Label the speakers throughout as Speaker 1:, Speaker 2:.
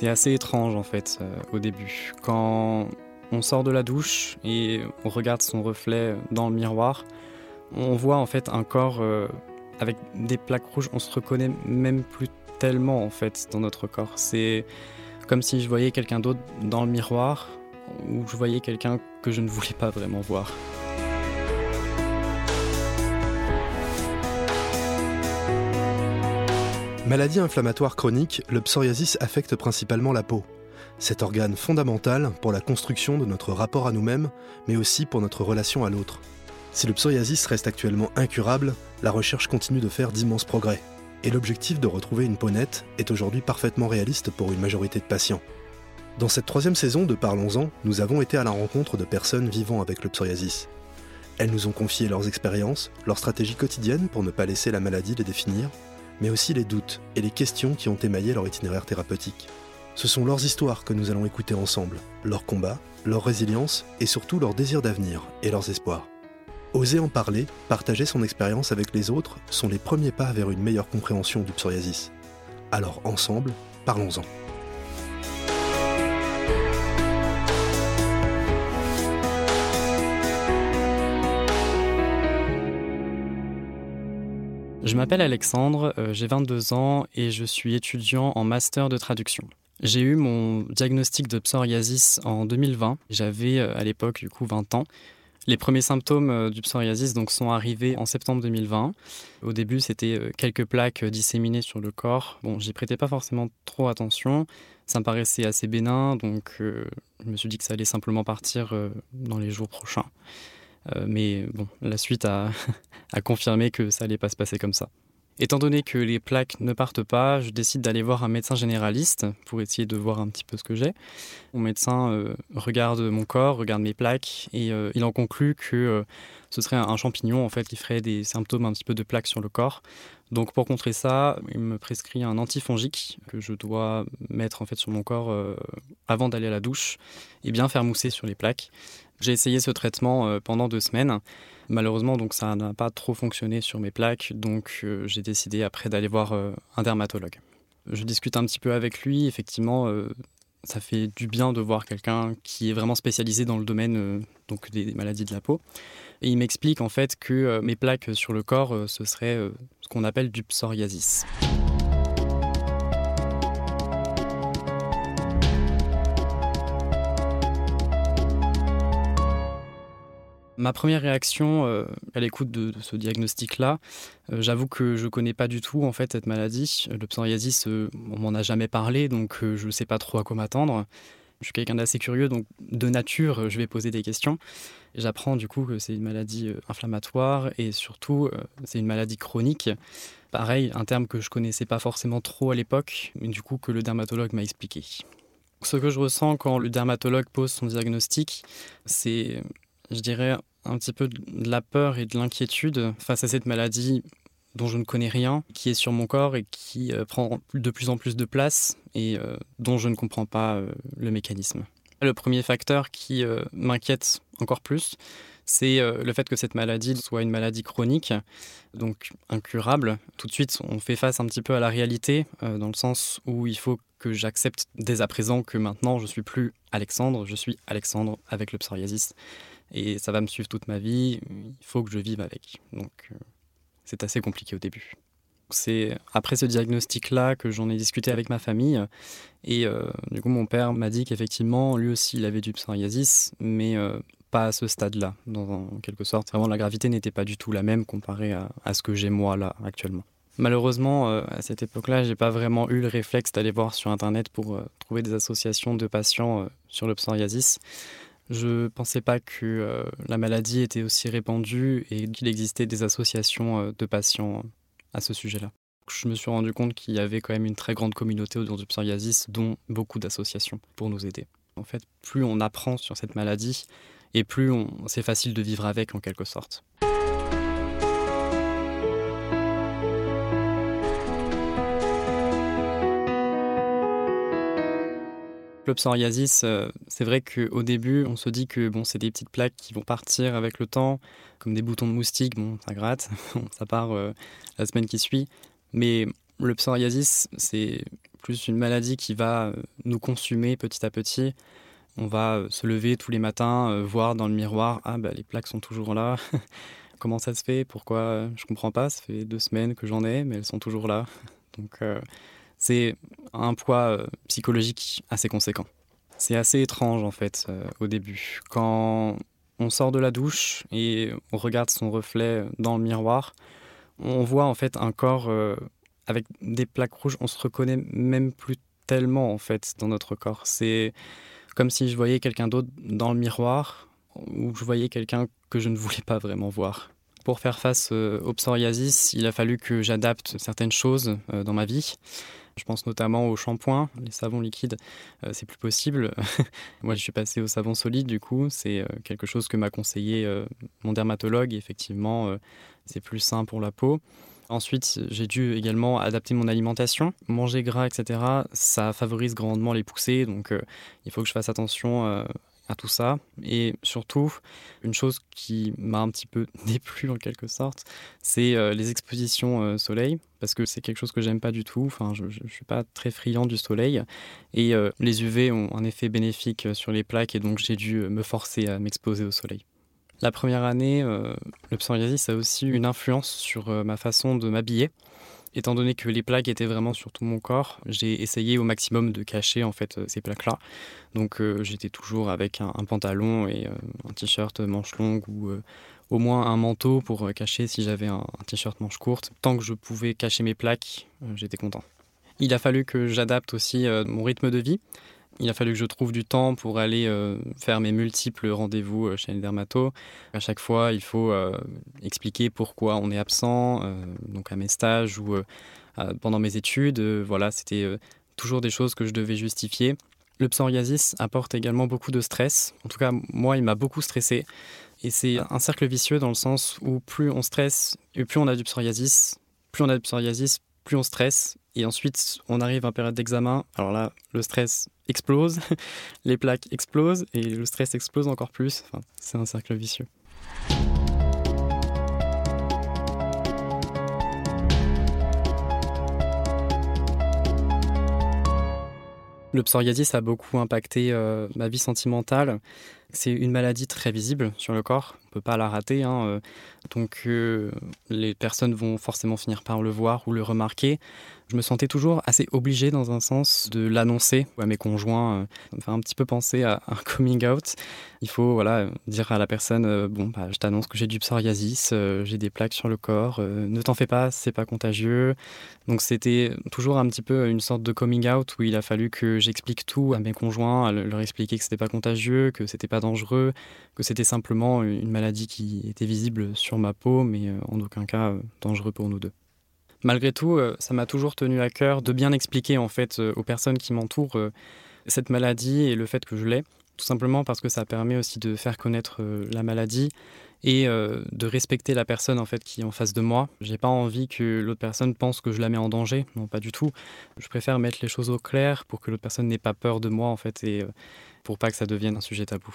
Speaker 1: C'est assez étrange en fait au début. Quand on sort de la douche et on regarde son reflet dans le miroir, on voit en fait un corps avec des plaques rouges. On se reconnaît même plus tellement en fait dans notre corps. C'est comme si je voyais quelqu'un d'autre dans le miroir ou je voyais quelqu'un que je ne voulais pas vraiment voir.
Speaker 2: Maladie inflammatoire chronique, le psoriasis affecte principalement la peau. Cet organe fondamental pour la construction de notre rapport à nous-mêmes, mais aussi pour notre relation à l'autre. Si le psoriasis reste actuellement incurable, la recherche continue de faire d'immenses progrès. Et l'objectif de retrouver une peau nette est aujourd'hui parfaitement réaliste pour une majorité de patients. Dans cette 3e saison de Parlons-en, nous avons été à la rencontre de personnes vivant avec le psoriasis. Elles nous ont confié leurs expériences, leurs stratégies quotidiennes pour ne pas laisser la maladie les définir, mais aussi les doutes et les questions qui ont émaillé leur itinéraire thérapeutique. Ce sont leurs histoires que nous allons écouter ensemble, leurs combats, leur résilience et surtout leur désir d'avenir et leurs espoirs. Oser en parler, partager son expérience avec les autres sont les premiers pas vers une meilleure compréhension du psoriasis. Alors ensemble, parlons-en.
Speaker 1: Je m'appelle Alexandre, j'ai 22 ans et je suis étudiant en master de traduction. J'ai eu mon diagnostic de psoriasis en 2020. J'avais à l'époque du coup 20 ans. Les premiers symptômes du psoriasis donc, sont arrivés en septembre 2020. Au début, c'était quelques plaques disséminées sur le corps. Bon, j'y prêtais pas forcément trop attention. Ça me paraissait assez bénin, donc je me suis dit que ça allait simplement partir dans les jours prochains. Mais bon, la suite a confirmé que ça allait pas se passer comme ça. Étant donné que les plaques ne partent pas, je décide d'aller voir un médecin généraliste pour essayer de voir un petit peu ce que j'ai. Mon médecin regarde mon corps, regarde mes plaques et il en conclut que ce serait un champignon en fait, qui ferait des symptômes un petit peu de plaques sur le corps. Donc pour contrer ça, il me prescrit un antifongique que je dois mettre en fait, sur mon corps avant d'aller à la douche et bien faire mousser sur les plaques. J'ai essayé ce traitement pendant 2 semaines. Malheureusement, donc, ça n'a pas trop fonctionné sur mes plaques, donc j'ai décidé après d'aller voir un dermatologue. Je discute un petit peu avec lui, effectivement, ça fait du bien de voir quelqu'un qui est vraiment spécialisé dans le domaine donc des maladies de la peau. Et il m'explique en fait que mes plaques sur le corps, ce serait ce qu'on appelle du psoriasis. Ma première réaction à l'écoute de ce diagnostic-là, j'avoue que je ne connais pas du tout en fait, cette maladie. Le psoriasis, on m'en a jamais parlé, donc je ne sais pas trop à quoi m'attendre. Je suis quelqu'un d'assez curieux, donc de nature, je vais poser des questions. J'apprends du coup que c'est une maladie inflammatoire et surtout, c'est une maladie chronique. Pareil, un terme que je ne connaissais pas forcément trop à l'époque, mais du coup que le dermatologue m'a expliqué. Ce que je ressens quand le dermatologue pose son diagnostic, c'est, je dirais, un petit peu de la peur et de l'inquiétude face à cette maladie dont je ne connais rien, qui est sur mon corps et qui prend de plus en plus de place et dont je ne comprends pas le mécanisme. Le premier facteur qui m'inquiète encore plus, c'est le fait que cette maladie soit une maladie chronique, donc incurable. Tout de suite, on fait face un petit peu à la réalité, dans le sens où il faut que j'accepte dès à présent que maintenant je ne suis plus Alexandre, je suis Alexandre avec le psoriasis. Et ça va me suivre toute ma vie, il faut que je vive avec. Donc c'est assez compliqué au début. C'est après ce diagnostic-là que j'en ai discuté avec ma famille. Et du coup, mon père m'a dit qu'effectivement, lui aussi, il avait du psoriasis, mais pas à ce stade-là, en quelque sorte. Vraiment, la gravité n'était pas du tout la même comparée à ce que j'ai moi, là, actuellement. Malheureusement, à cette époque-là, j'ai pas vraiment eu le réflexe d'aller voir sur Internet pour trouver des associations de patients sur le psoriasis. Je ne pensais pas que la maladie était aussi répandue et qu'il existait des associations de patients à ce sujet-là. Je me suis rendu compte qu'il y avait quand même une très grande communauté autour du psoriasis, dont beaucoup d'associations pour nous aider. En fait, plus on apprend sur cette maladie et plus c'est facile de vivre avec en quelque sorte. Le psoriasis, c'est vrai qu'au début, on se dit que bon, c'est des petites plaques qui vont partir avec le temps, comme des boutons de moustique, bon, ça gratte, ça part la semaine qui suit. Mais le psoriasis, c'est plus une maladie qui va nous consumer petit à petit. On va se lever tous les matins, voir dans le miroir, ah bah les plaques sont toujours là. Comment ça se fait? Pourquoi? Je comprends pas, ça fait 2 semaines que j'en ai, mais elles sont toujours là. Donc c'est un poids psychologique assez conséquent. C'est assez étrange en fait au début. Quand on sort de la douche et on regarde son reflet dans le miroir, on voit en fait un corps avec des plaques rouges. On se reconnaît même plus tellement en fait dans notre corps. C'est comme si je voyais quelqu'un d'autre dans le miroir ou je voyais quelqu'un que je ne voulais pas vraiment voir. Pour faire face au psoriasis, il a fallu que j'adapte certaines choses dans ma vie. Je pense notamment aux shampoings, les savons liquides, c'est plus possible. Moi, je suis passé au savon solide, du coup, c'est quelque chose que m'a conseillé mon dermatologue. Effectivement, c'est plus sain pour la peau. Ensuite, j'ai dû également adapter mon alimentation. Manger gras, etc., ça favorise grandement les poussées, donc il faut que je fasse attention à tout ça. Et surtout, une chose qui m'a un petit peu déplu en quelque sorte, c'est les expositions soleil, parce que c'est quelque chose que j'aime pas du tout. Enfin, je suis pas très friand du soleil. Et les UV ont un effet bénéfique sur les plaques, et donc j'ai dû me forcer à m'exposer au soleil. La première année, le psoriasis a aussi eu une influence sur ma façon de m'habiller. Étant donné que les plaques étaient vraiment sur tout mon corps, j'ai essayé au maximum de cacher en fait ces plaques-là. Donc j'étais toujours avec un pantalon et un t-shirt manche longue ou au moins un manteau pour cacher si j'avais un t-shirt manche courte. Tant que je pouvais cacher mes plaques, j'étais content. Il a fallu que j'adapte aussi mon rythme de vie. Il a fallu que je trouve du temps pour aller faire mes multiples rendez-vous chez le dermato. À chaque fois, il faut expliquer pourquoi on est absent, donc à mes stages ou pendant mes études. Voilà, c'était toujours des choses que je devais justifier. Le psoriasis apporte également beaucoup de stress. En tout cas, moi, il m'a beaucoup stressé. Et c'est un cercle vicieux dans le sens où plus on stresse et plus on a du psoriasis, plus on a du psoriasis, plus on stresse. Et ensuite, on arrive en période d'examen. Alors là, le stress explose, les plaques explosent et le stress explose encore plus. Enfin, c'est un cercle vicieux. Le psoriasis a beaucoup impacté ma vie sentimentale. C'est une maladie très visible sur le corps, on ne peut pas la rater, hein, donc les personnes vont forcément finir par le voir ou le remarquer. Je me sentais toujours assez obligé dans un sens de l'annoncer à mes conjoints. Ça me fait un petit peu penser à un coming out. Il faut voilà, dire à la personne je t'annonce que j'ai du psoriasis, j'ai des plaques sur le corps, ne t'en fais pas, c'est pas contagieux. Donc c'était toujours un petit peu une sorte de coming out où il a fallu que j'explique tout à mes conjoints, à leur expliquer que c'était pas contagieux, que c'était pas dangereux, que c'était simplement une maladie qui était visible sur ma peau, mais en aucun cas dangereux pour nous deux. Malgré tout, ça m'a toujours tenu à cœur de bien expliquer en fait aux personnes qui m'entourent cette maladie et le fait que je l'ai, tout simplement parce que ça permet aussi de faire connaître la maladie et de respecter la personne en fait qui est en face de moi. J'ai pas envie que l'autre personne pense que je la mets en danger, non pas du tout. Je préfère mettre les choses au clair pour que l'autre personne n'ait pas peur de moi en fait et pour pas que ça devienne un sujet tabou.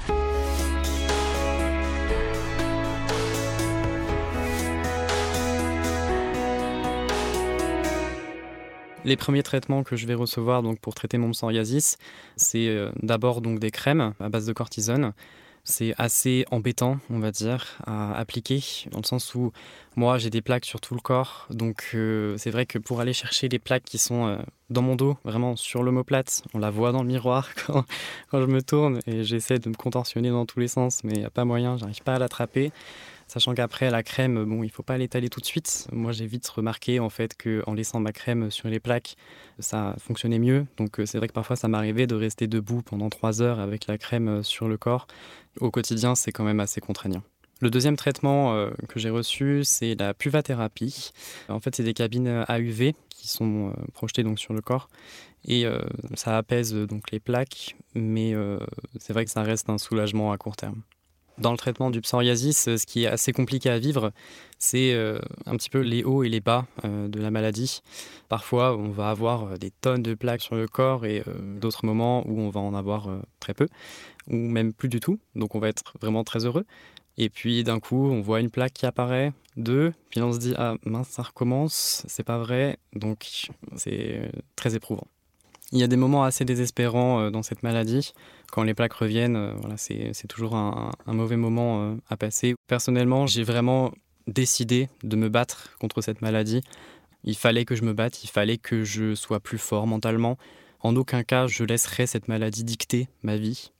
Speaker 1: Les premiers traitements que je vais recevoir donc, pour traiter mon psoriasis, c'est d'abord donc, des crèmes à base de cortisone. C'est assez embêtant, on va dire, à appliquer, dans le sens où moi, j'ai des plaques sur tout le corps. Donc, c'est vrai que pour aller chercher les plaques qui sont dans mon dos, vraiment sur l'omoplate, on la voit dans le miroir quand je me tourne et j'essaie de me contorsionner dans tous les sens, mais il n'y a pas moyen, j'arrive pas à l'attraper. Sachant qu'après, la crème, il ne faut pas l'étaler tout de suite. Moi, j'ai vite remarqué en fait, qu'en laissant ma crème sur les plaques, ça fonctionnait mieux. Donc, c'est vrai que parfois, ça m'arrivait de rester debout pendant 3 heures avec la crème sur le corps. Au quotidien, c'est quand même assez contraignant. Le deuxième traitement que j'ai reçu, c'est la puvathérapie. En fait, c'est des cabines AUV qui sont projetées donc, sur le corps. Et ça apaise donc, les plaques, mais c'est vrai que ça reste un soulagement à court terme. Dans le traitement du psoriasis, ce qui est assez compliqué à vivre, c'est un petit peu les hauts et les bas de la maladie. Parfois, on va avoir des tonnes de plaques sur le corps et d'autres moments où on va en avoir très peu, ou même plus du tout. Donc on va être vraiment très heureux. Et puis d'un coup, on voit une plaque qui apparaît, 2, puis on se dit « Ah mince, ça recommence, c'est pas vrai », donc c'est très éprouvant. Il y a des moments assez désespérants dans cette maladie. Quand les plaques reviennent, voilà, c'est toujours un mauvais moment à passer. Personnellement, j'ai vraiment décidé de me battre contre cette maladie. Il fallait que je me batte, il fallait que je sois plus fort mentalement. En aucun cas, je laisserai cette maladie dicter ma vie.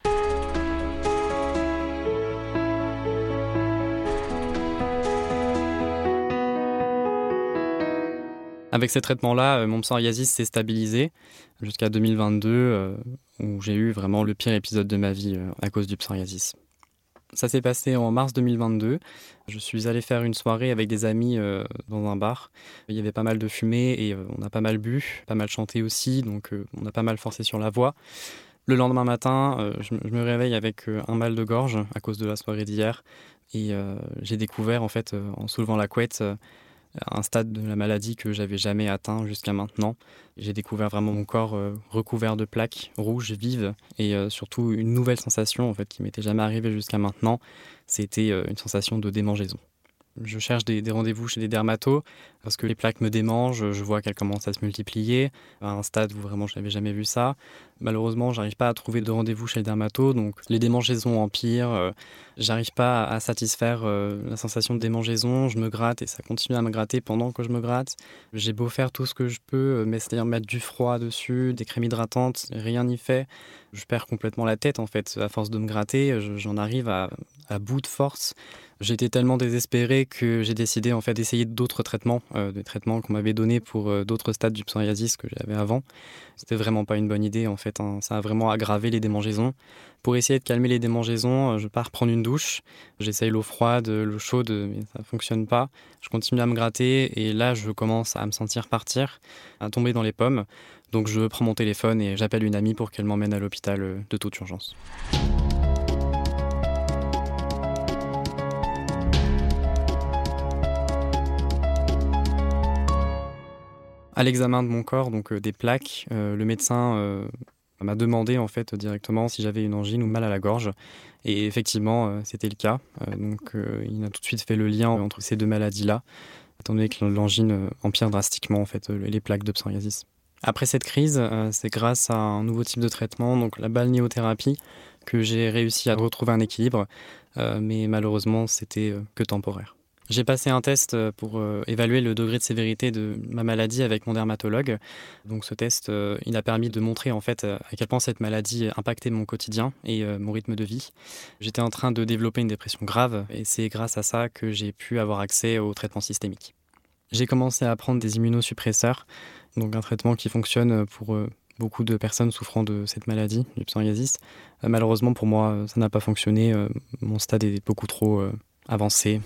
Speaker 1: Avec ces traitements-là, mon psoriasis s'est stabilisé jusqu'à 2022, où j'ai eu vraiment le pire épisode de ma vie à cause du psoriasis. Ça s'est passé en mars 2022. Je suis allé faire une soirée avec des amis dans un bar. Il y avait pas mal de fumée et on a pas mal bu, pas mal chanté aussi, donc on a pas mal forcé sur la voix. Le lendemain matin, je me réveille avec un mal de gorge à cause de la soirée d'hier. Et j'ai découvert, en fait, en soulevant la couette, un stade de la maladie que j'avais jamais atteint jusqu'à maintenant. J'ai découvert vraiment mon corps recouvert de plaques rouges vives et surtout une nouvelle sensation en fait qui m'était jamais arrivée jusqu'à maintenant. C'était une sensation de démangeaison. Je cherche des rendez-vous chez des dermatos parce que les plaques me démangent, je vois qu'elles commencent à se multiplier à un stade où vraiment je n'avais jamais vu ça. Malheureusement, j'arrive pas à trouver de rendez-vous chez le dermato, donc les démangeaisons empirent. J'arrive pas à satisfaire la sensation de démangeaison, je me gratte et ça continue à me gratter pendant que je me gratte. J'ai beau faire tout ce que je peux, mais c'est-à-dire mettre du froid dessus, des crèmes hydratantes, rien n'y fait. Je perds complètement la tête en fait, à force de me gratter, j'en arrive à bout de force. J'étais tellement désespéré que j'ai décidé en fait d'essayer d'autres traitements, des traitements qu'on m'avait donnés pour d'autres stades du psoriasis que j'avais avant. C'était vraiment pas une bonne idée en fait, hein. Ça a vraiment aggravé les démangeaisons. Pour essayer de calmer les démangeaisons, je pars prendre une douche. J'essaye l'eau froide, l'eau chaude, mais ça fonctionne pas. Je continue à me gratter et là je commence à me sentir partir, à tomber dans les pommes. Donc je prends mon téléphone et j'appelle une amie pour qu'elle m'emmène à l'hôpital de toute urgence. À l'examen de mon corps, donc des plaques, le médecin m'a demandé en fait directement si j'avais une angine ou mal à la gorge. Et effectivement, c'était le cas. Il a tout de suite fait le lien entre ces deux maladies-là, étant donné que l'angine empire drastiquement en fait les plaques de psoriasis. Après cette crise, c'est grâce à un nouveau type de traitement, donc la balnéothérapie, que j'ai réussi à retrouver un équilibre, mais malheureusement, c'était que temporaire. J'ai passé un test pour évaluer le degré de sévérité de ma maladie avec mon dermatologue. Donc ce test, il a permis de montrer en fait à quel point cette maladie impactait mon quotidien et mon rythme de vie. J'étais en train de développer une dépression grave et c'est grâce à ça que j'ai pu avoir accès au traitement systémique. J'ai commencé à prendre des immunosuppresseurs, donc un traitement qui fonctionne pour beaucoup de personnes souffrant de cette maladie, du psoriasis. Malheureusement pour moi, ça n'a pas fonctionné. Mon stade est beaucoup trop avancé.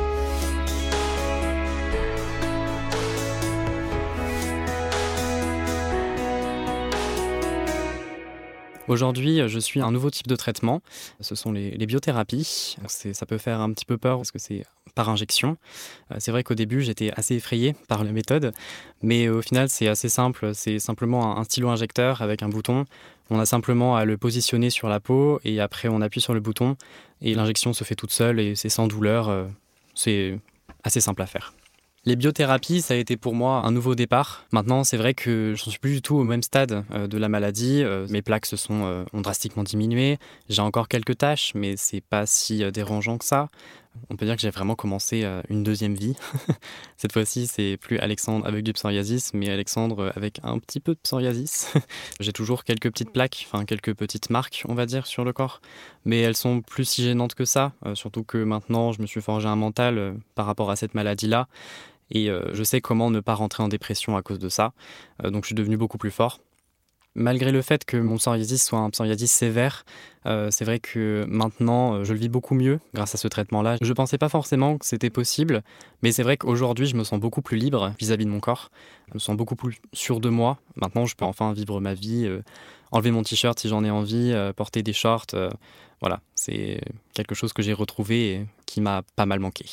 Speaker 1: Aujourd'hui, je suis un nouveau type de traitement. Ce sont les biothérapies. Ça peut faire un petit peu peur parce que c'est par injection. C'est vrai qu'au début, j'étais assez effrayé par la méthode. Mais au final, c'est assez simple. C'est simplement un stylo injecteur avec un bouton. On a simplement à le positionner sur la peau et après, on appuie sur le bouton. Et l'injection se fait toute seule et c'est sans douleur. C'est assez simple à faire. Les biothérapies, ça a été pour moi un nouveau départ. Maintenant, c'est vrai que je ne suis plus du tout au même stade de la maladie. Mes plaques ont drastiquement diminué. J'ai encore quelques taches, mais c'est pas si dérangeant que ça. On peut dire que j'ai vraiment commencé une deuxième vie. Cette fois-ci, c'est plus Alexandre avec du psoriasis, mais Alexandre avec un petit peu de psoriasis. J'ai toujours quelques petites plaques, enfin quelques petites marques, on va dire, sur le corps. Mais elles sont plus si gênantes que ça. Surtout que maintenant, je me suis forgé un mental par rapport à cette maladie-là. Et je sais comment ne pas rentrer en dépression à cause de ça. Donc je suis devenu beaucoup plus fort. Malgré le fait que mon psoriasis soit un psoriasis sévère, c'est vrai que maintenant, je le vis beaucoup mieux grâce à ce traitement-là. Je ne pensais pas forcément que c'était possible, mais c'est vrai qu'aujourd'hui, je me sens beaucoup plus libre vis-à-vis de mon corps. Je me sens beaucoup plus sûr de moi. Maintenant, je peux enfin vivre ma vie, enlever mon t-shirt si j'en ai envie, porter des shorts. Voilà, c'est quelque chose que j'ai retrouvé et qui m'a pas mal manqué.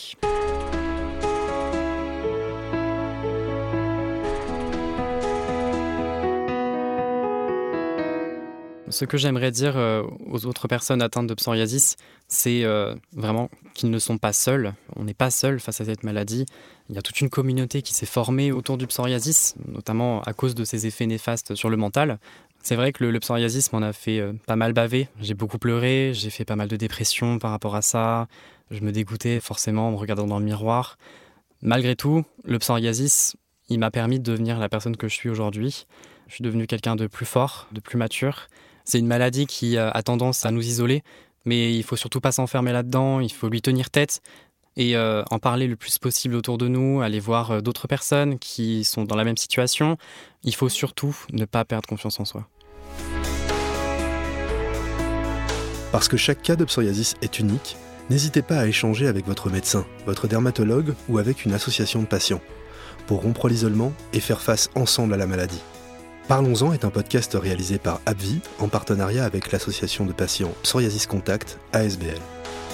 Speaker 1: Ce que j'aimerais dire aux autres personnes atteintes de psoriasis, c'est vraiment qu'ils ne sont pas seuls. On n'est pas seul face à cette maladie. Il y a toute une communauté qui s'est formée autour du psoriasis, notamment à cause de ses effets néfastes sur le mental. C'est vrai que le psoriasis m'en a fait pas mal baver. J'ai beaucoup pleuré, j'ai fait pas mal de dépression par rapport à ça. Je me dégoûtais forcément en me regardant dans le miroir. Malgré tout, le psoriasis, il m'a permis de devenir la personne que je suis aujourd'hui. Je suis devenu quelqu'un de plus fort, de plus mature. C'est une maladie qui a tendance à nous isoler, mais il faut surtout pas s'enfermer là-dedans, il faut lui tenir tête et en parler le plus possible autour de nous, aller voir d'autres personnes qui sont dans la même situation. Il faut surtout ne pas perdre confiance en soi.
Speaker 2: Parce que chaque cas de psoriasis est unique, n'hésitez pas à échanger avec votre médecin, votre dermatologue ou avec une association de patients pour rompre l'isolement et faire face ensemble à la maladie. Parlons-en est un podcast réalisé par AbbVie en partenariat avec l'association de patients Psoriasis Contact, ASBL.